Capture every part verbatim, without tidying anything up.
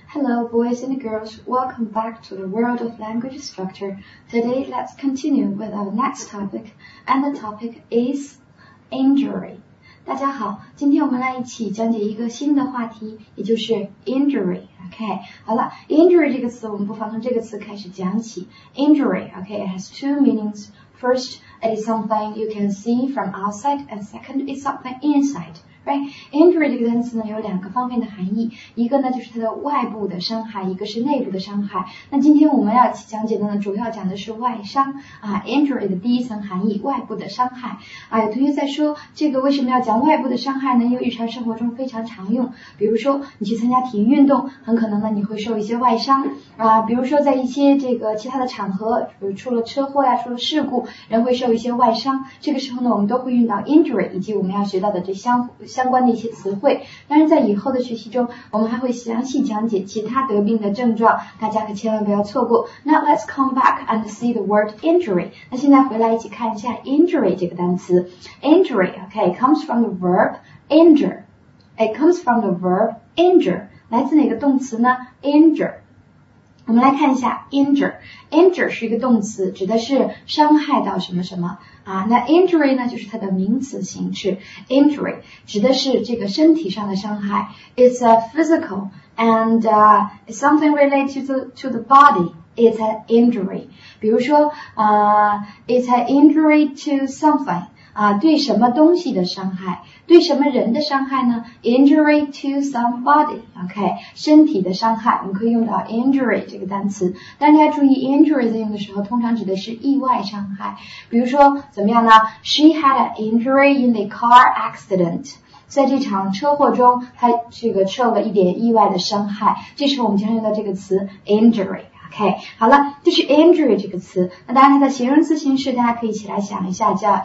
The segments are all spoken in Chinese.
Hello, boys and girls. Welcome back to the world of language structure. Today, let's continue with our next topic, and the topic is injury. 大家好，今天我们来一起讲解一个新的话题，也就是 injury。OK， 好了 ，injury 这个词我们不妨从这个词开始讲起。Injury，OK， it has two meanings. First, it is something you can see from outside, and second, it's something inside.Right? Injury 这个单词呢有两个方面的含义，一个呢就是它的外部的伤害，一个是内部的伤害。那今天我们要讲解的呢，主要讲的是外伤啊。Injury 的第一层含义，外部的伤害啊。有同学在说，这个为什么要讲外部的伤害呢？因为日常生活中非常常用。比如说你去参加体育运动，很可能呢你会受一些外伤啊。比如说在一些这个其他的场合，比如出了车祸呀，出了事故，人会受一些外伤。这个时候呢，我们都会用到 injury， 以及我们要学到的这相相关的一些词汇。当然在以后的学习中，我们还会详细讲解其他得病的症状，大家可千万不要错过。Now let's come back and see the word injury. 那现在回来一起看一下 injury 这个单词。Injury, okay, comes from the verb injure. It comes from the verb injure. 来自哪个动词呢？ Injure。我们来看一下 injure. Injure 是一个动词，指的是伤害到什么什么啊。那 injury 呢，就是它的名词形式。Injury 指的是这个身体上的伤害。It's a physical and uh, it's something related to the, to the body. It's an injury. 比如说呃 it's an injury to something.啊，对什么东西的伤害，对什么人的伤害呢？ Injury to somebody, OK， 身体的伤害，我们可以用到 injury 这个单词。但是大家注意 ，injury 在用的时候，通常指的是意外伤害。比如说怎么样呢 ？She had an injury in the car accident. 在这场车祸中，她这个受了一点意外的伤害。这时候我们经常用到这个词 injury。OK， 好了，这是 injury 这个词。那当然它的形容词形式，大家可以一起来想一下，叫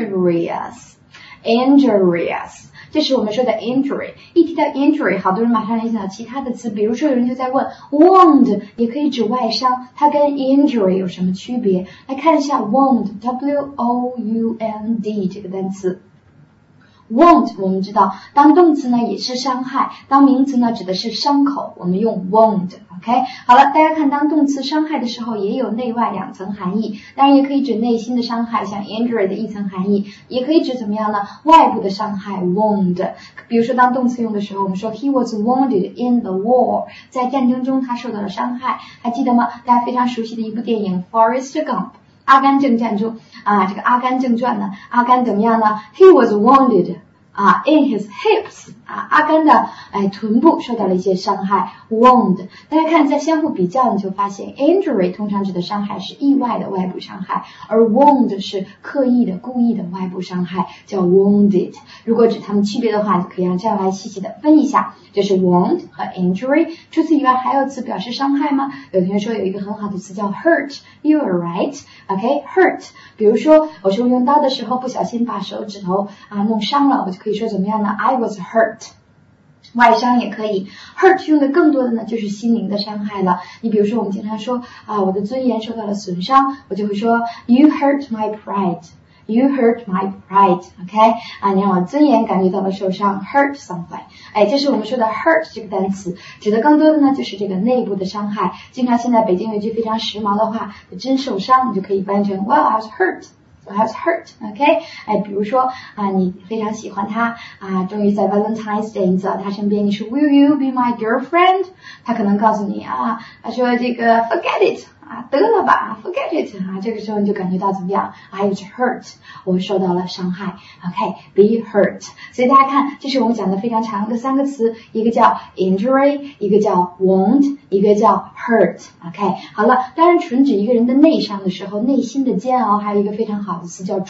injurious。injurious， 这是我们说的 injury。一提到 injury， 好多人马上联想到其他的词，比如说有人就在问 wound 也可以指外伤，它跟 injury 有什么区别？来看一下 wound W O U N D 这个单词。wound 我们知道，当动词呢也是伤害，当名词呢指的是伤口，我们用 wound。OK， 好了，大家看当动词伤害的时候也有内外两层含义，当然也可以指内心的伤害，像 injury 的一层含义，也可以指怎么样呢？外部的伤害 wound。比如说当动词用的时候，我们说 he was wounded in the war， 在战争中他受到了伤害，还记得吗？大家非常熟悉的一部电影 Forrest Gump。阿甘正传中啊，这个阿甘正传呢，阿甘怎么样呢 ？He was wounded 啊 in his hips 啊，阿甘的哎臀部受到了一些伤害 wound。大家看在相互比较，你就发现 injury 通常指的伤害是意外的外部伤害，而 wound 是刻意的、故意的外部伤害，叫 wounded。如果指它们区别的话，就可以让这样来细细的分一下。这是 wound 和 injury。除此以外，还有词表示伤害吗？有同学说有一个很好的词叫 hurt。You are right。OK， hurt。比如说，我是用刀的时候不小心把手指头啊弄伤了，我就可以说怎么样呢 ？I was hurt。外伤也可以 ，hurt 用的更多的呢就是心灵的伤害了。你比如说，我们经常说啊，我的尊严受到了损伤，我就会说 You hurt my pride。You hurt my pride, OK？ 啊，你让我尊严感觉到了受伤 ，hurt something。哎，这是我们说的 hurt 这个单词，指的更多的呢就是这个内部的伤害。经常现在北京有一句非常时髦的话，真受伤，你就可以翻译成 Well, I was hurt。I was hurt, OK？ 哎，比如说啊，你非常喜欢他啊，终于在 Valentine's Day 你走到他身边，你说 Will you be my girlfriend？ 他可能告诉你啊，他说这个 Forget it。啊，得了吧 ，forget it 啊，这个时候你就感觉到怎么样 ？I was hurt， 我受到了伤害 ，OK，be hurt。所以大家看，这是我们讲的非常长的三个词，一个叫 injury， 一个叫 wound， 一个叫 hurt。OK， 好了，当然纯指一个人的内伤的时候，内心的煎熬，还有一个非常好的词叫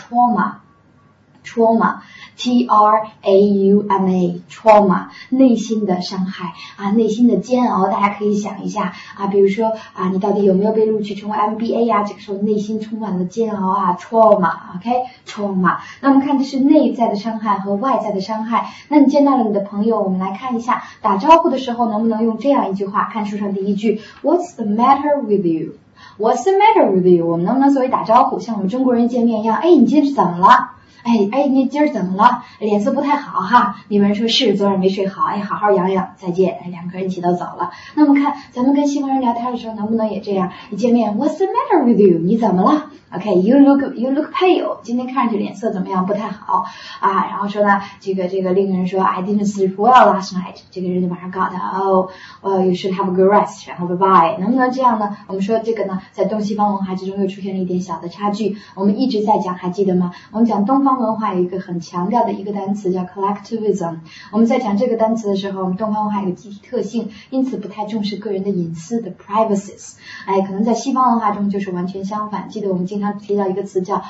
trauma。trauma T R A U M A trauma 内心的伤害啊，内心的煎熬，大家可以想一下啊，比如说啊，你到底有没有被录取成为 M B A 呀、啊？这个时候内心充满了煎熬啊 trauma OK trauma。那我们看这是内在的伤害和外在的伤害。那你见到了你的朋友，我们来看一下打招呼的时候能不能用这样一句话？看书上第一句 What's the matter with you？What's the matter with you？ 我们能不能作为打招呼，像我们中国人见面一样？哎，你今天是怎么了？ 哎哎，你今儿怎么了？脸色不太好哈。那边人说是昨晚没睡好，哎，好好养养，再见。哎，两个人一起都走了。那我们看咱们跟西方人聊天的时候，能不能也这样？一见面 ，What's the matter with you？ 你怎么了 ？Okay, you look you look pale. 今天看上去脸色怎么样？不太好啊。然后说呢，这个这个另一个人说 I didn't sleep well last night. 这个人就马上告诉他 Oh, well, you should have a good rest. 然后拜拜。能不能这样呢？我们说这个呢，在东西方文化之中又出现了一点小的差距。我们一直在讲，还记得吗？我们讲东方文化有一个很强调的一个单词叫 collectivism。我们在讲这个单词的时候，我们东方文化有个集体特性，因此不太重视个人的隐私的 privacies。哎，可能在西方文化中就是完全相反。记得我们经常提到一个词叫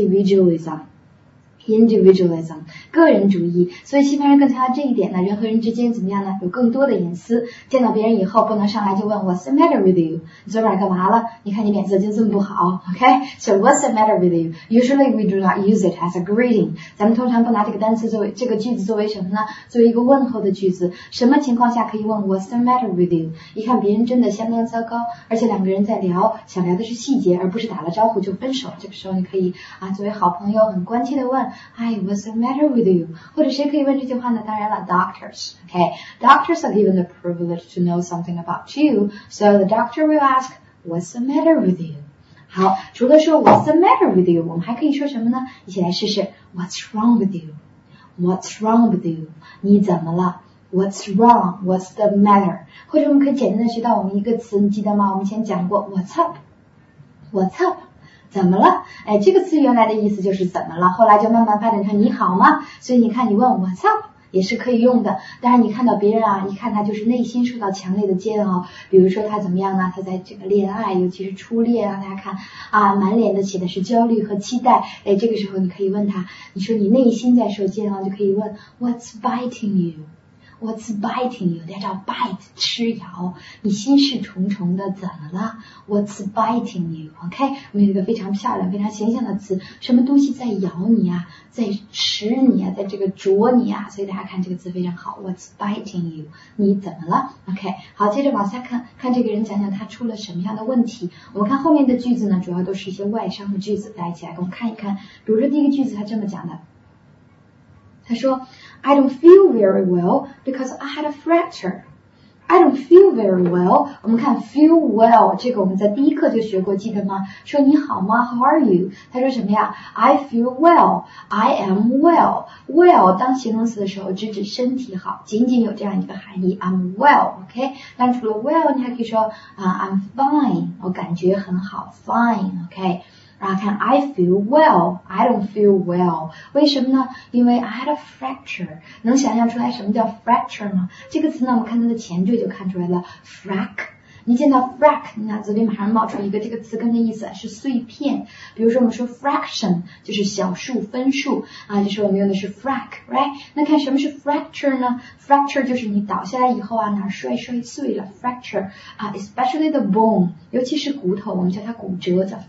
individualism。individualism 个人主义，所以西方人更强调这一点呢，人和人之间怎么样呢？有更多的隐私，见到别人以后不能上来就问 What's the matter with you？ 你昨晚干嘛了？你看你脸色就这么不好 OK So what's the matter with you? Usually we do not use it as a greeting。 咱们通常不拿这个单词作为这个句子作为什么呢？作为一个问候的句子。什么情况下可以问 What's the matter with you？ 一看别人真的相当糟糕，而且两个人在聊，想聊的是细节，而不是打了招呼就分手。这个时候你可以啊，作为好朋友很关切的问 Hi, what's the matter with you？ 或者谁可以问这句话呢？当然了 doctors Okay, doctors are given the privilege to know something about you, so the doctor will ask, What's the matter with you? 好，除了说 What's the matter with you， 我们还可以说什么呢？一起来试试 What's wrong with you? What's wrong with you? 你怎么了？ What's wrong? What's the matter? 或者我们可以简单的学到我们一个词，你记得吗？我们以前讲过 What's up? What's up?怎么了？哎，这个词原来的意思就是怎么了，后来就慢慢发展成你好吗？所以你看，你问 What's up 也是可以用的。当然，你看到别人啊，一看他就是内心受到强烈的煎熬，比如说他怎么样呢？他在这个恋爱，尤其是初恋啊，大家看啊，满脸的写的是焦虑和期待。哎，这个时候你可以问他，你说你内心在受煎熬，就可以问 What's biting you?What's biting you? 这叫 bite 吃咬，你心事重重的，怎么了 ？What's biting you? OK， 我们有一个非常漂亮、非常形象的词，什么东西在咬你啊，在吃你啊，在这个啄你啊，所以大家看这个词非常好。What's biting you? 你怎么了 ？OK， 好，接着往下看，看这个人讲讲他出了什么样的问题。我们看后面的句子呢，主要都是一些外伤的句子，大家一起来跟我看一看。比如说第一个句子，他这么讲的。他说 I don't feel very well because I had a fracture. I don't feel very well. 我们看 feel well 这个我们在第一课就学过，记得吗？说你好吗 How are you? 他说什么呀 I feel well. I am well. Well 当形容词的时候只指身体好，仅仅有这样一个含义 I'm well. OK 但除了 well 你还可以说、uh, I'm fine. 我感觉很好 Fine. OK然后看 I feel well, I don't feel well. 为什么呢？因为 I had a fracture. 能想象出来什么叫 fracture 吗？这个词呢，我们看它的前缀就看出来了 frac。你见到 frac， 你脑子里马上冒出一个这个词根的意思是碎片。比如说我们说 fraction 就是小数分数啊，就是我们用的是 frac，right？ 那看什么是 fracture 呢？ fracture 就是你倒下来以后啊，哪儿摔摔碎了 fracture 啊 ，especially the bone， 尤其是骨头，我们叫它骨折，叫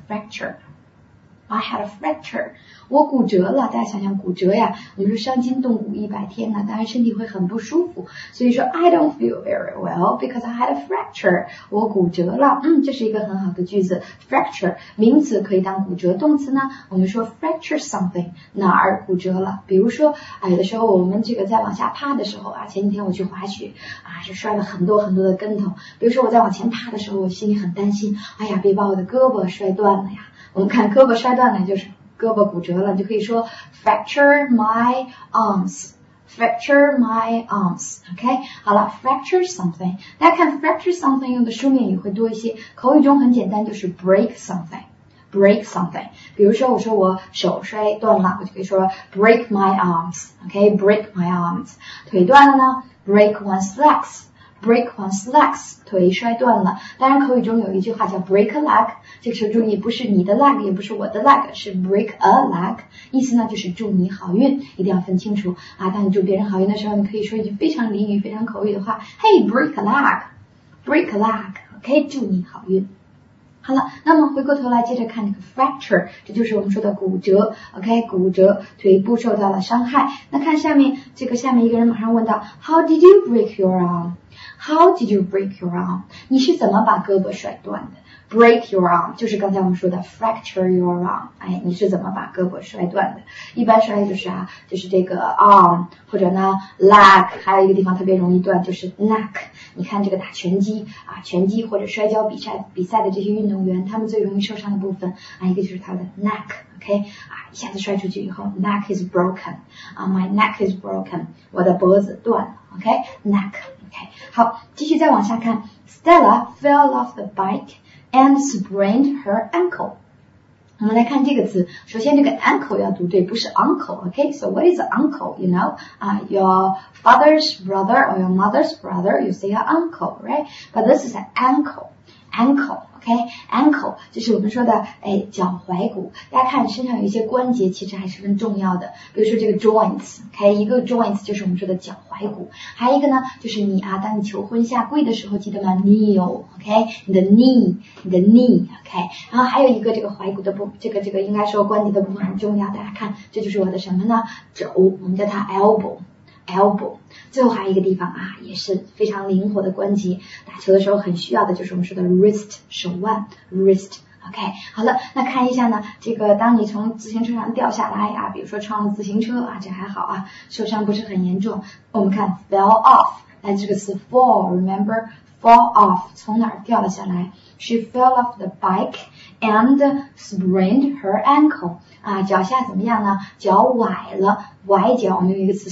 fracture。I had a fracture. 我骨折了，大家想想骨折呀，我们说伤筋动骨一百天呢，当然身体会很不舒服。所以说 I don't feel very well because I had a fracture. 我骨折了，嗯，这是一个很好的句子。fracture 名词可以当骨折，动词呢，我们说 fracture something 哪儿骨折了。比如说啊，有的时候我们这个在往下趴的时候啊，前几天我去滑雪啊，是摔了很多很多的跟头。比如说我在往前趴的时候，我心里很担心，哎呀，别把我的胳膊摔断了呀。我们看胳膊摔断了就是胳膊骨折了，你就可以说 fracture my arms, fracture my arms, OK 好了 fracture something 大家看 fracture something 用的书面语会多一些，口语中很简单，就是 break something break something 比如说我说我手摔断了，我就可以说 break my arms, OK break my arms 腿断了呢 break one's legs break one's legs 腿摔断了，当然口语中有一句话叫 break a leg， 这个时候注意不是你的 leg 也不是我的 leg， 是 break a leg， 意思呢就是祝你好运，一定要分清楚啊。当你祝别人好运的时候，你可以说一句非常俚语非常口语的话 Hey break a leg break a leg OK 祝你好运。好了，那么回过头来接着看这个 fracture， 这就是我们说的骨折 OK 骨折，腿部受到了伤害。那看下面这个下面一个人马上问到 How did you break your arm? How did you break your arm? 你是怎么把胳膊摔断的 break your arm 就是刚才我们说的 fracture your arm， 哎，你是怎么把胳膊摔断的？一般摔就是啊，就是这个 arm 或者呢 leg， 还有一个地方特别容易断就是 neck。你看这个打拳击啊，拳击或者摔跤比赛比赛的这些运动员，他们最容易受伤的部分啊，一个就是他的 neck。OK， 啊，一下子摔出去以后 ，neck is broken， 啊 ，my neck is broken， 我的脖子断了 ，OK，neck，OK， 好，继续再往下看 ，Stella fell off the bike and sprained her ankle。我们来看这个词，首先这个 ankle 要读对，不是 uncle，OK？So what is an uncle? You know, uh, your father's brother or your mother's brother, you say an uncle, right? But this is an ankle.Ankle，OK，ankle 就是我们说的哎脚踝骨。大家看身上有一些关节，其实还是很重要的。比如说这个 joints，OK， 一个 joints 就是我们说的脚踝骨，还有一个呢就是你啊，当你求婚下跪的时候，记得吗 ？kneel，OK， 你的 knee， 你的 knee，OK， 然后还有一个这个踝骨的部，这个这个应该说关节的部分很重要。大家看，这就是我的什么呢？肘，我们叫它 elbow。elbow， 最后还有一个地方啊，也是非常灵活的关节，打球的时候很需要的就是我们说的 wrist 手腕 wrist。OK， 好了，那看一下呢，这个当你从自行车上掉下来啊，比如说撞了自行车啊，这还好啊，受伤不是很严重。我们看 fell off， 来这个词 fall，remember fall off 从哪儿掉了下来 ？She fell off the bike and sprained her ankle。啊，脚下怎么样呢？脚崴了，崴脚我们用一个词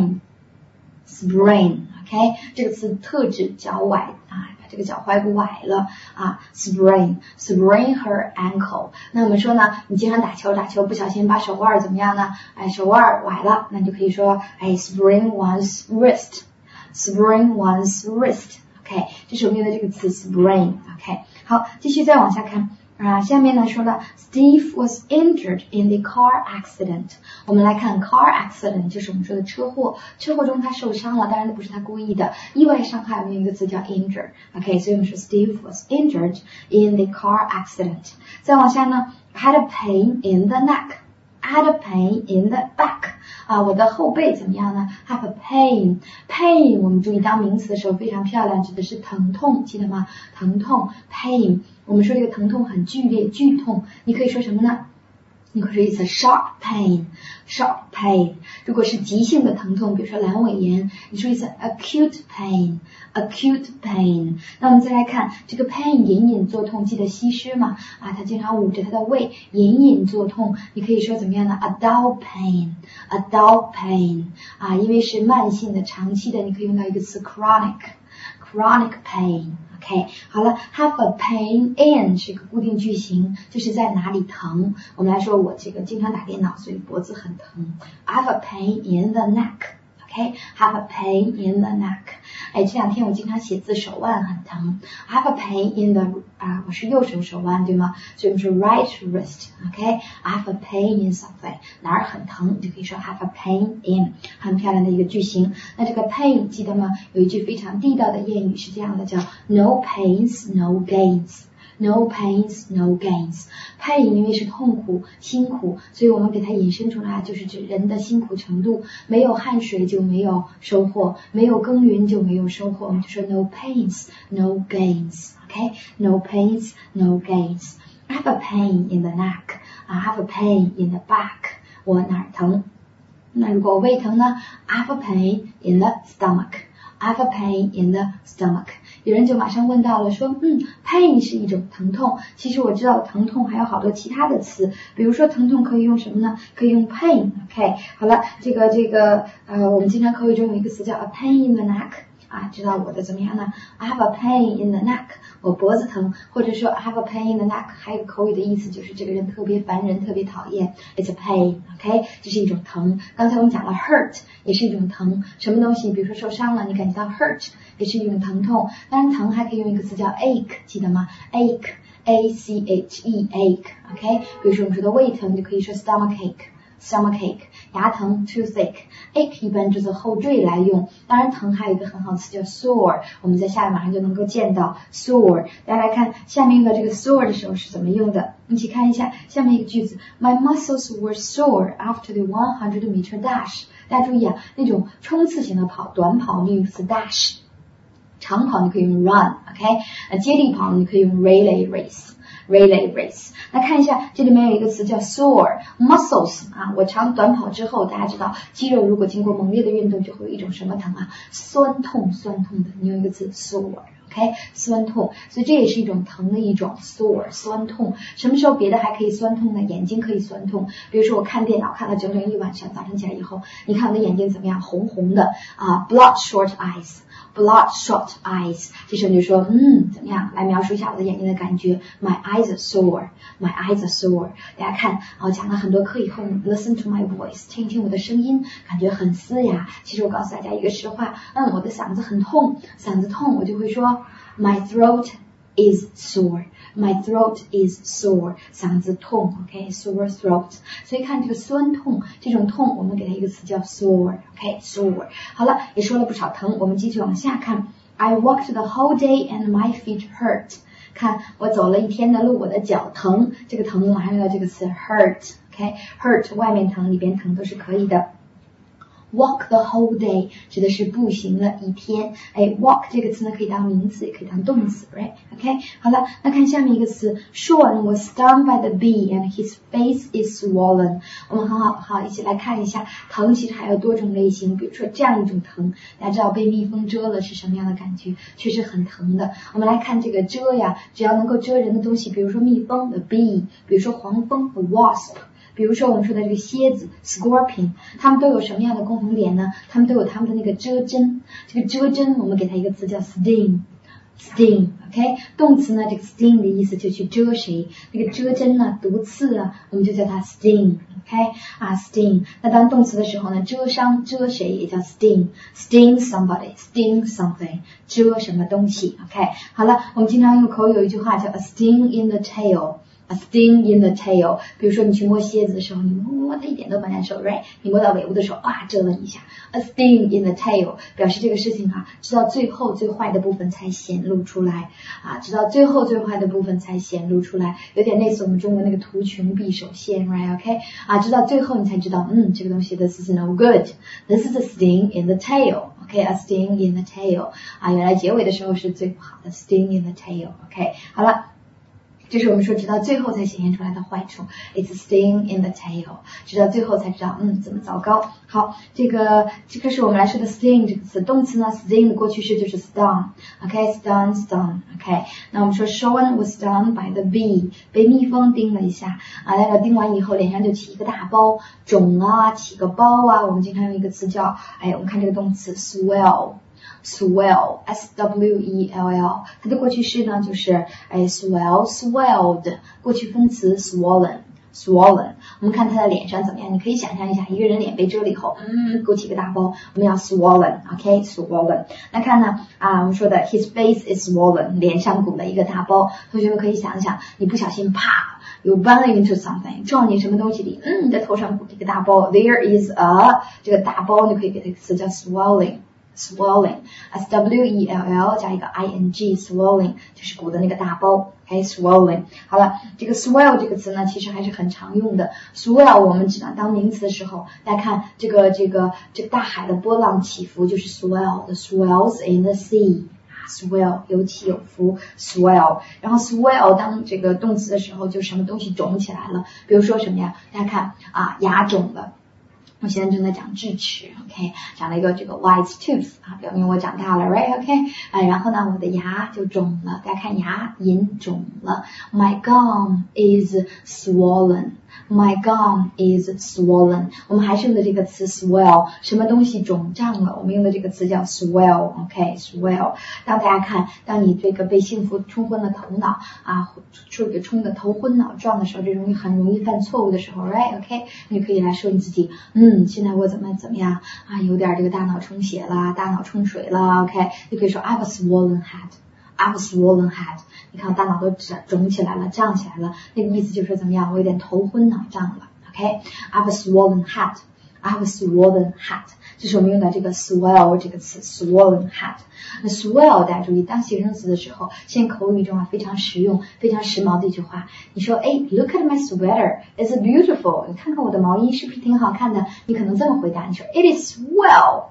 sprain。sprain，OK， 这个词特指脚崴啊，把这个脚踝骨崴了啊 ，sprain，sprain her ankle。那我们说呢，你经常打球，打球不小心把手腕怎么样呢？哎，手腕崴了，那你就可以说，哎 ，sprain one's wrist，sprain one's wrist。OK， 这是我们用的这个词 sprain。OK， 好，继续再往下看。啊，下面呢说了 ，Steve was injured in the car accident。我们来看 car accident， 就是我们说的车祸，车祸中他受伤了，当然不是他故意的，意外伤害我们有一个词叫 injured。OK， 所以我们说 Steve was injured in the car accident。再往下呢 ，had a pain in the neck。had a pain in the back。啊，我的后背怎么样呢 ？Have a pain， pain 我们注意当名词的时候非常漂亮，指的是疼痛，记得吗？疼痛 pain， 我们说这个疼痛很剧烈、剧痛，你可以说什么呢？你可以说一次 sharp pain，sharp pain。如果是急性的疼痛，比如说阑尾炎，你说一次 acute pain，acute pain。那我们再来看这个 pain 隐隐作痛，记得西施嘛？啊，他经常捂着他的胃，隐隐作痛。你可以说怎么样呢 ？a dull pain，a dull pain。啊，因为是慢性的、长期的，你可以用到一个词 chronic，chronic pain。OK， 好了 ，have a pain in 是一个固定句型，就是在哪里疼。我们来说，我这个经常打电脑，所以脖子很疼。I have a pain in the neck。OK， have a pain in the neck。哎，这两天我经常写字，手腕很疼。I have a pain in the 啊，我是右手手腕，对吗？所以我们说 right wrist。OK， I have a pain in something， 哪儿很疼，你就可以说 have a pain in， 很漂亮的一个句型。那这个 pain 记得吗？有一句非常地道的谚语是这样的，叫 no pains no gains。No pains, no gains. Pain 因为是痛苦、辛苦，所以我们给它引申出来，就是指人的辛苦程度。没有汗水就没有收获，没有耕耘就没有收获。我们就说 no pains, no gains. Okay? No pains, no gains. I have a pain in the neck. I have a pain in the back. 我哪儿疼？那如果我胃疼呢 ？I have a pain in the stomach.I have a pain in the stomach。 有人就马上问到了，说，嗯 ，pain 是一种疼痛。其实我知道疼痛还有好多其他的词，比如说疼痛可以用什么呢？可以用 pain。OK， 好了，这个这个呃，我们经常口语中有一个词叫 a pain in the neck。啊，知道我的怎么样呢 ？I have a pain in the neck， 我脖子疼，或者说 I have a pain in the neck， 还有口语的意思就是这个人特别烦人，特别讨厌 ，it's a pain，OK， 这是一种疼。刚才我们讲了 hurt 也是一种疼，什么东西，比如说受伤了，你感觉到 hurt 也是一种疼痛。当然疼还可以用一个词叫 ache， 记得吗 ？ache，a c h e ache，OK， 比如说我们说的胃疼，就可以说 stomach ache。stomachache， 牙疼 toothache，ache 一般就是后缀来用。当然疼还有一个很好的词叫 sore， 我们在下面马上就能够见到 sore。大家来看下面用到这个 sore 的时候是怎么用的，一起看一下下面一个句子 My muscles were sore after the one hundred meter dash。 大家注意啊，那种冲刺型的跑短跑我们用词 dash， 长跑你可以用 run，OK， 那接力跑你可以用 relay race。relay race， 那看一下这里面有一个词叫 sore muscles 啊，我长短跑之后，大家知道肌肉如果经过猛烈的运动就会有一种什么疼啊，酸痛酸痛的，你用一个词 sore。OK， 酸痛，所以这也是一种疼的一种 sore 酸痛。什么时候别的还可以酸痛呢？眼睛可以酸痛，比如说我看电脑看了整整一晚上，早晨起来以后，你看我的眼睛怎么样？红红的啊 ，bloodshot eyes。bloodshot eyes， 这时候你就说，嗯，怎么样？来描述一下我的眼睛的感觉。My eyes are sore. My eyes are sore. 大家看，我讲了很多课以后 ，listen to my voice， 听一听我的声音，感觉很嘶哑。其实我告诉大家一个实话，嗯，我的嗓子很痛，嗓子痛，我就会说 ，My throat is sore. My throat is sore. 嗓子痛 ，OK， sore throat。所以看这个酸痛，这种痛，我们给它一个词叫 sore，OK， sore。好了，也说了不少疼，我们继续往下看。I walked the whole day and my feet hurt. 看，我走了一天的路，我的脚疼。这个疼马上用到这个词 hurt，OK，hurt， 外面疼，里边疼都是可以的。Walk the whole day 指的是步行了一天。哎 ，walk 这个词呢可以当名词，也可以当动词 ，right？OK， 好了，那看下面一个词 ，Sean was stung by the bee and his face is swollen。我们很好好一起来看一下，疼其实还有多种类型，比如说这样一种疼，大家知道被蜜蜂蛰了是什么样的感觉？确实很疼的。我们来看这个蛰呀，只要能够蛰人的东西，比如说蜜蜂 the bee， 比如说黄蜂 the wasp。比如说我们说的这个蝎子 scorpion， 它们都有什么样的共同点呢？它们都有它们的那个蛰针，这个蛰针我们给它一个词叫 sting， sting， OK， 动词呢这个 sting 的意思就去蛰谁，那个蛰针呢毒刺啊，我们就叫它 sting，OK， 啊 sting， 那当动词的时候呢，蛰伤蛰谁也叫 sting， sting somebody， sting something， 蛰什么东西 ，OK， 好了，我们经常用口语有一句话叫 a sting in the tail。A sting in the tail， 比如说你去摸蝎子的时候，你摸它一点都不难受 ，right？ 你摸到尾部的时候，哇，蛰了一下。A sting in the tail 表示这个事情啊，直到最后最坏的部分才显露出来啊，直到最后最坏的部分才显露出来，有点类似我们中国那个图穷匕首现 ，right？OK， 啊，直到最后你才知道，嗯，这个东西 this is no good，this is a sting in the tail。OK，a sting in the tail 啊，原来结尾的时候是最不好的 sting in the tail。OK， 好了。这是我们说直到最后才显现出来的坏处 ，It's a sting in the tail， 直到最后才知道，嗯，怎么糟糕。好，这个这个是我们来说的 sting 这个词，动词呢 ，sting 的过去式就是 stung，OK，stung stung，OK。那我们说 Sean was stung by the bee， 被蜜蜂叮了一下啊，那个叮完以后脸上就起一个大包，肿啊，起个包啊，我们经常用一个词叫，哎，我们看这个动词 swell。swell S W E L L 它的过去式呢就是哎 swell swelled 过去分词 swollen swollen 我们看他的脸上怎么样，你可以想象一下一个人脸被蛰了以后嗯鼓起个大包，我们要 swollen OK swollen 那看呢啊我们说的 his face is swollen 脸上鼓了一个大包，同学们可以想一想你不小心啪You run into something 撞进什么东西里，嗯你的头上鼓了一个大包 There is a 这个大包你可以给它一个词叫 swelling swelling S W E L L 加一个 I N G swelling 就是鼓的那个大包 OK swelling 好了这个 swell 这个词呢其实还是很常用的 swell 我们只能当名词的时候大家看这个这个这个大海的波浪起伏就是 swell the swells in the sea swell 有起有伏 swell 然后 swell 当这个动词的时候就什么东西肿起来了，比如说什么呀大家看啊牙肿了，我现在正在长智齿 ，OK， 长了一个这个 wise tooth 啊，表明我长大了 ，right？OK， 啊，然后呢，我的牙就肿了，大家看牙龈肿了 ，My gum is swollen。My gum is swollen 我们还是用的这个词 swell 什么东西肿胀了我们用的这个词叫 swell OK swell 当大家看当你这个被幸福冲昏了头脑啊冲给冲的头昏脑胀的时候这容易很容易犯错误的时候 right OK 你可以来说你自己嗯现在我怎么怎么样啊有点这个大脑充血啦大脑充水啦 OK 你可以说 I have a swollen head I have a swollen head你看大脑都肿起来了胀起来了那个意思就是怎么样我有点头昏脑胀了 OK I have a swollen head I have a swollen head 这是我们用的这个 swell 这个词 swollen head 那 swell 大家注意当形容词的时候现在口语中啊非常实用非常时髦的一句话你说哎 look at my sweater it's beautiful 你看看我的毛衣是不是挺好看的你可能这么回答你说 it is swell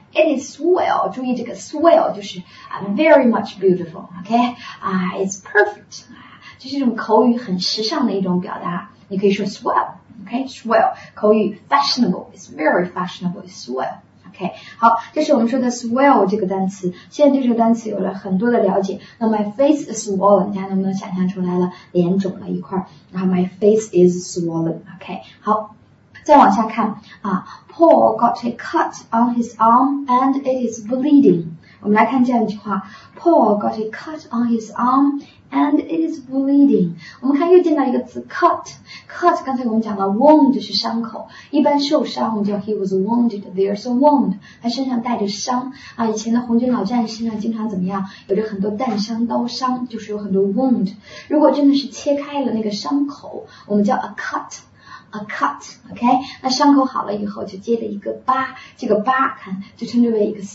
It is swell. 注意这个 swell 就是、uh, very much beautiful. OK 啊、uh, ，it's perfect. 这是一种口语很时尚的一种表达。你可以说 swell。OK swell 口语 fashionable. It's very fashionable. It's swell.OK 好，这是我们说的 swell 这个单词。现在对这个单词有了很多的了解。那 my face is swollen， 大家能不能想象出来了？脸肿了一块，然后 my face is swollen。OK 好。再往下看啊 ，Paul got a cut on his arm and it is bleeding。我们来看这样一句话 ，Paul got a cut on his arm and it is bleeding。我们看又见到一个词 cut，cut 刚才我们讲了 wound 是伤口，一般受伤我们叫 he was wounded，there's a wound， 他身上带着伤啊。以前的红军老战士呢，经常怎么样，有着很多弹伤、刀伤，就是有很多 wound。如果真的是切开了那个伤口，我们叫 a cut。A cut，OK，、okay? 那伤口好了以后就接着一个疤，这个疤看就称之为一个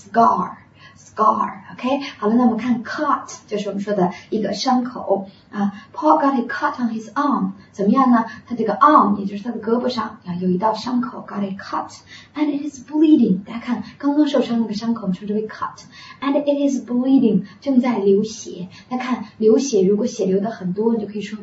scar，scar，OK，、okay? 好了，那我们看 cut 就是我们说的一个伤口啊。Paul got a cut on his arm， 怎么样呢？他这个 arm 也就是他的胳膊上啊有一道伤口 ，got a cut，and it is bleeding。大家看刚刚受伤那个伤口我们称之为 cut，and it is bleeding， 正在流血。大家看流血，如果血流的很多，你就可以说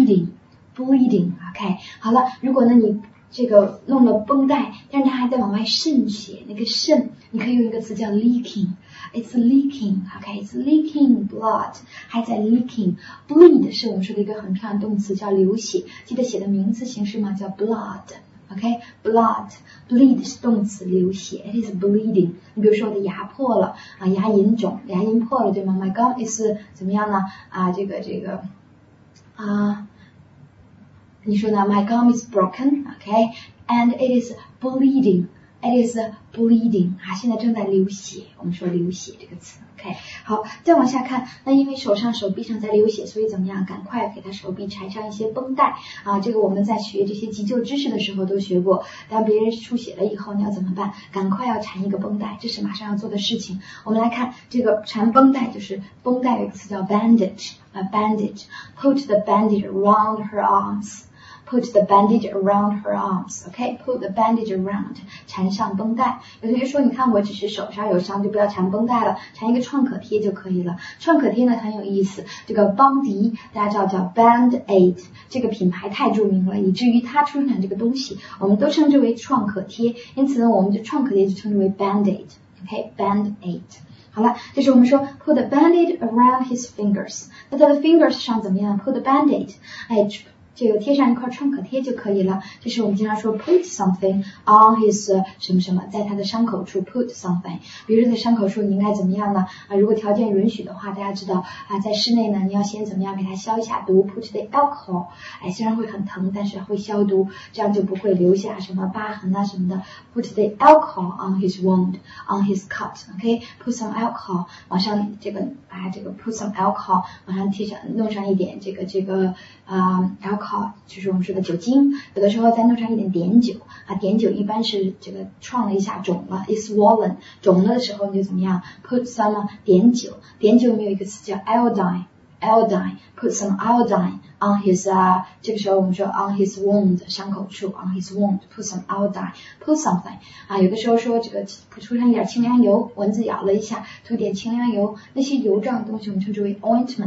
bleeding。bleeding，OK，、okay? 好了，如果呢你这个弄了绷带，但是它还在往外渗血，那个渗，你可以用一个词叫 leaking，it's leaking，OK，it's leaking blood， 还在 leaking，bleed 是我们说的一个很漂亮的动词，叫流血，记得写的名词形式吗？叫 blood。OK， blood bleed 是动词，流血 ，it is bleeding。你比如说我的牙破了啊，牙龈肿，牙龈破了，对吗 ？My gum is 怎么样呢？啊，这个这个啊。你说呢 ？My gum is broken, okay, and it is bleeding. It is bleeding. 啊，现在正在流血。我们说流血这个词 ，OK。好，再往下看，那因为手上、手臂上在流血，所以怎么样？赶快给他手臂缠上一些绷带啊！这个我们在学这些急救知识的时候都学过。当别人出血了以后，你要怎么办？赶快要缠一个绷带，这是马上要做的事情。我们来看这个缠绷带，就是绷带有一个词叫 bandage， 啊 bandage。Put the bandage around her arms。Put the bandage around her arms, OK? Put the bandage around， 缠上绷带。有同学说，你看我只是手上有伤，就不要缠绷带了，缠一个创可贴就可以了。创可贴呢很有意思，这个邦迪大家知道叫 Band-Aid， 这个品牌太著名了，以至于它出产这个东西，我们都称之为创可贴。因此呢，我们就创可贴就称之为 Band-Aid， OK? Band-Aid。好了，这是我们说 put the band-aid around his fingers。那他的 fingers 上怎么样 ？Put the band-aid， 哎。这个贴上一块创可贴就可以了，这是我们经常说 put something on his 什么什么，在他的伤口处 put something。比如说在伤口处你应该怎么样呢？啊，如果条件允许的话，大家知道啊，在室内呢，你要先怎么样给他消一下毒 ，put the alcohol。哎，虽然会很疼，但是会消毒，这样就不会留下什么疤痕啊什么的。Put the alcohol on his wound, on his cut。OK，put some alcohol， 往上这个啊这个 put some alcohol， 往上贴上弄上一点这个这个啊 alcohol。就是我们说的酒精，有的时候再弄上一点碘酒啊，碘酒一般是这个创了一下肿了 ，is swollen， 肿了的时候你就怎么样 ？Put some 碘酒，碘酒里面有一个词叫 iodine，iodine，put some iodine on his 啊、uh, ，这个时候我们说 on his wound 伤口处 on his wound，put some iodine，put something 啊，有的时候说这个涂上一点清凉油，蚊子咬了一下，涂点清凉油，那些油状的东西我们称之为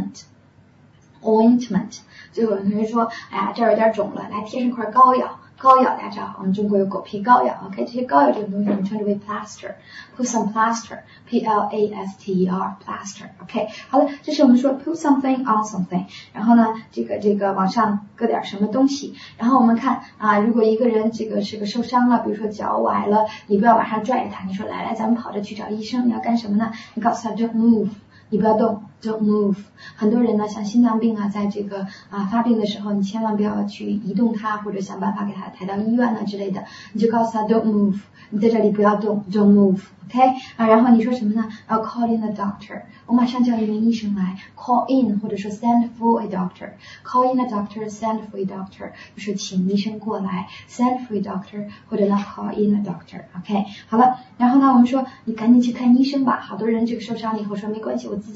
ointment。ointment， 最后有同学说，哎呀，这儿有点肿了，来贴上块膏药，膏药大家知道，我们中国有狗皮膏药 ，OK， 这些膏药这种东西我们称之为 plaster，put some plaster，P L A S T E R，plaster，OK， 好了，这是我们说 put something on something， 然后呢，这个这个往上搁点什么东西，然后我们看啊，如果一个人这个是个受伤了，比如说脚崴了，你不要马上拽着他，你说来来，咱们跑着去找医生，你要干什么呢？你告诉他 don't move。你不要动 ，don't move。很多人呢，像心脏病啊，在这个啊发病的时候，你千万不要去移动它，或者想办法给它抬到医院啊之类的。你就告诉他 don't move， 你在这里不要动 ，don't move。OK 啊，然后你说什么呢？要 call in a doctor， 我马上叫一名医生来 ，call in 或者说 send for a doctor，call in a doctor，send for a doctor， 就是请医生过来 ，send for a doctor， 或者呢 call in a doctor。OK， 好了，然后呢，我们说你赶紧去看医生吧。好多人这个受伤了以后说没关系，我自己治治就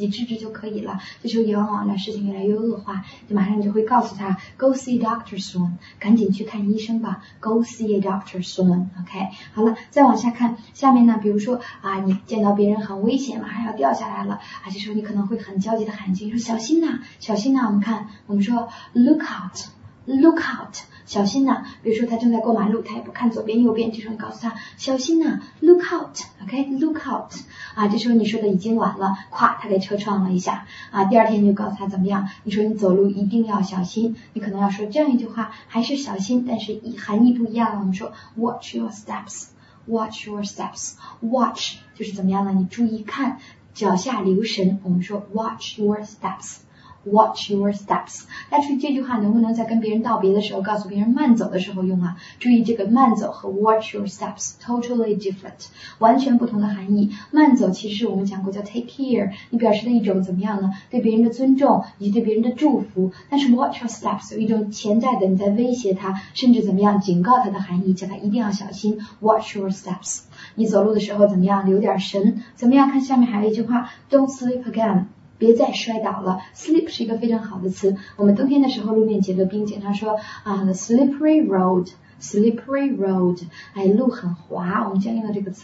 就可以了。这时候也往往呢事情越来越恶化，就马上就会告诉他 Go see doctor soon， 赶紧去看医生吧 Go see a doctor soon。 OK， 好了，再往下看，下面呢比如说啊，你见到别人很危险，马上要掉下来了啊，这时候你可能会很焦急的喊一句说小心呐，小心呐。我们看，我们说 Look out Look out， 小心呐！比如说他正在过马路，他也不看左边右边，这时候你告诉他小心呐 ，Look out，OK，Look out， 啊，这时候你说的已经晚了，咵，他给车撞了一下，啊，第二天你就告诉他怎么样？你说你走路一定要小心，你可能要说这样一句话，还是小心，但是含义不一样了。我们说 Watch your steps，Watch your steps，Watch 就是怎么样呢？你注意看，脚下留神。我们说 Watch your steps。Watch your steps， 大家注意这句话能不能在跟别人道别的时候告诉别人慢走的时候用啊？注意这个慢走和 watch your steps totally different， 完全不同的含义。慢走其实我们讲过叫 take care， 你表示的一种怎么样呢？对别人的尊重以及对别人的祝福。但是 watch your steps 有一种潜在的你在威胁他，甚至怎么样警告他的含义，叫他一定要小心。watch your steps， 你走路的时候怎么样留点神？怎么样？看下面还有一句话 ，Don't sleep again。别再摔倒了 ，sleep 是一个非常好的词。我们冬天的时候路面结了冰，经常说啊 ，the slippery road，slippery road， 哎，路很滑。我们将用的这个词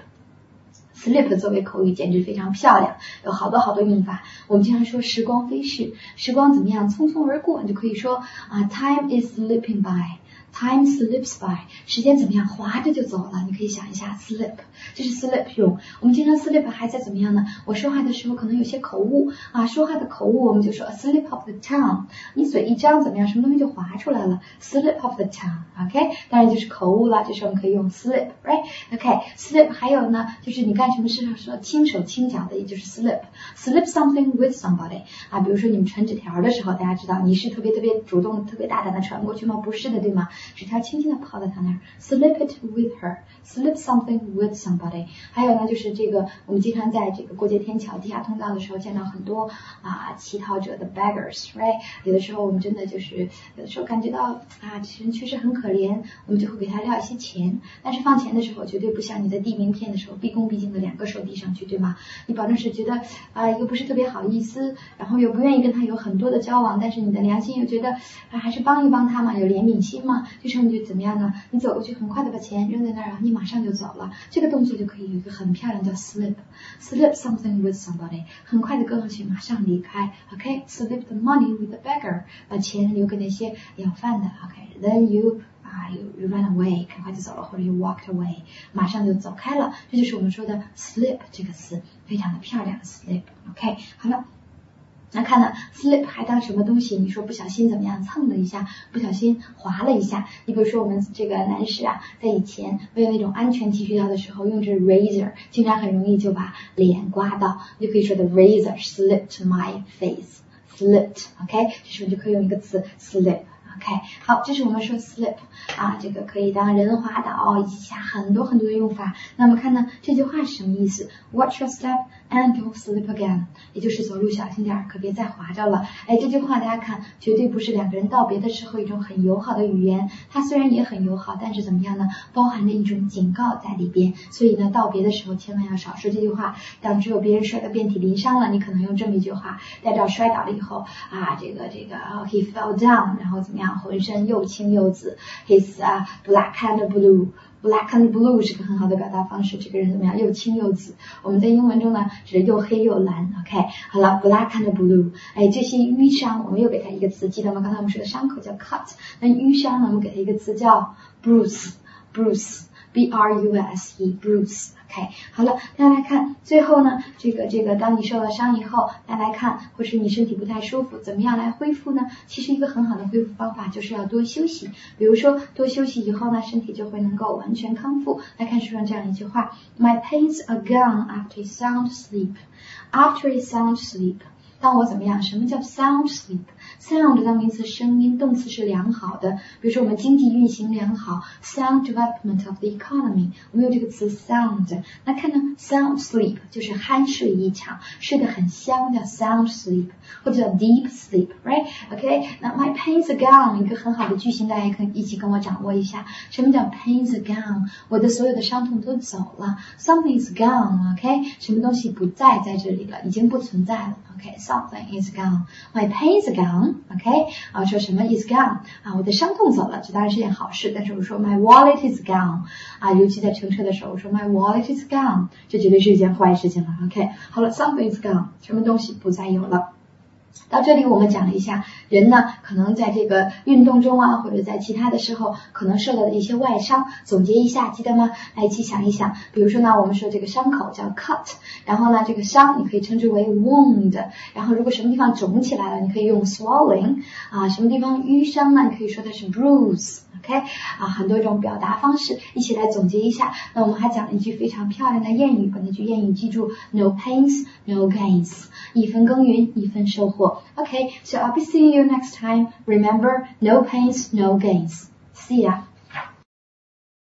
slip。slip 作为口语简直非常漂亮，有好多好多用法。我们经常说时光飞逝，时光怎么样匆匆而过，你就可以说啊 ，time is slipping by。Time slips by， 时间怎么样？滑着就走了。你可以想一下 slip， 这是 slip 用。我们经常 slip 还在怎么样呢？我说话的时候可能有些口误啊，说话的口误我们就说 a slip of the tongue， 你嘴一张怎么样？什么东西就滑出来了 slip of the tongue，OK， 当然就是口误了，这时候我们可以用 slip， right？OK，slip、okay, 还有呢，就是你干什么事说轻手轻脚的，也就是 slip。slip something with somebody 啊，比如说你们传纸条的时候，大家知道你是特别特别主动、特别大胆的传过去吗？不是的，对吗？纸条轻轻地抛在他那儿 ，slip it with her， slip something with somebody。还有呢，就是这个我们经常在这个过街天桥、地下通道的时候见到很多啊乞讨者的 beggars，right？ 有的时候我们真的就是有的时候感觉到啊，这人确实很可怜，我们就会给他撂一些钱。但是放钱的时候绝对不像你在递名片的时候毕恭毕敬的两个手递上去，对吗？你保证是觉得啊又不是特别好意思，然后又不愿意跟他有很多的交往，但是你的良心又觉得啊还是帮一帮他嘛，有怜悯心嘛。这时候你就怎么样呢？你走过去很快的把钱扔在那儿，然后你马上就走了。这个动作就可以有一个很漂亮的 slip， slip something with somebody， 很快的跟上去，马上离开。OK， slip the money with the beggar， 把钱留给那些要饭的。OK，then you 啊 you, you run away， 很快就走了，或者 you walked away， 马上就走开了。这就是我们说的 slip 这个词，非常的漂亮 slip。OK， 好了。那看呢 slip 还当什么东西？你说不小心怎么样蹭了一下，不小心滑了一下。你比如说我们这个男士啊，在以前没有那种安全剃须刀的时候，用这 razor， 经常很容易就把脸刮到，你就可以说 the razor slipped my face，slipped，OK， 这时候就可以用一个词 slip。OK， 好，这是我们说 slip 啊，这个可以当人滑倒，以下很多很多的用法。那么看呢，这句话是什么意思 ？Watch your step and don't slip again， 也就是走路小心点，可别再滑着了。哎，这句话大家看，绝对不是两个人道别的时候一种很友好的语言，它虽然也很友好，但是怎么样呢？包含着一种警告在里边。所以呢，道别的时候千万要少说这句话。当只有别人摔得遍体鳞伤了，你可能用这么一句话。代表摔倒了以后啊，这个这个、oh, he fell down， 然后怎么样？浑身又青又紫 ，his 啊、uh, black and blue。Black and blue 是个很好的表达方式，这个人怎么样？又青又紫。我们在英文中呢是又黑又蓝 ，OK， 好了 ，black and blue， 哎，这些淤伤我们又给它一个词，记得吗？刚才我们说的伤口叫 cut， 那淤伤呢我们给它一个词叫 bruise，bruise，b r u s e，bruise。OK， 好了，大家来看，最后呢，这个这个，当你受了伤以后，大家来看，或是你身体不太舒服，怎么样来恢复呢？其实一个很好的恢复方法就是要多休息。比如说，多休息以后呢，身体就会能够完全康复。来看书上这样一句话 ：My pains are gone after a sound sleep. After a sound sleep. 当我怎么样？什么叫 sound sleep？ sound 当名词声音，动词是良好的，比如说我们经济运行良好 sound development of the economy， 我们有这个词 sound。那看到 sound sleep 就是酣睡一场，睡得很香叫 sound sleep， 或者叫 deep sleep right OK 那 my pains are gone 一个很好的句型，大家可以一起跟我掌握一下，什么叫 pains are gone， 我的所有的伤痛都走了， something is gone OK 什么东西不在在这里了，已经不存在了 OK something is gone my pains are gone OK 啊说什么 is gone 啊我的伤痛走了，这当然是件好事，但是我说 my wallet is gone 啊尤其在乘车的时候我说 my wallet is gone 这绝对是一件坏事情了 OK 好了 something is gone 什么东西不再有了。到这里我们讲了一下人呢可能在这个运动中啊或者在其他的时候可能受到的一些外伤，总结一下记得吗？来一起想一想，比如说呢我们说这个伤口叫 cut， 然后呢这个伤你可以称之为 wound， 然后如果什么地方肿起来了你可以用 swelling 啊，什么地方淤伤呢你可以说它是 bruise OK 啊，很多种表达方式一起来总结一下。那我们还讲了一句非常漂亮的谚语，把那句谚语记住 no pains no gains 一分耕耘一分收获 OK so I'll be seeing you next time remember no pains no gains see ya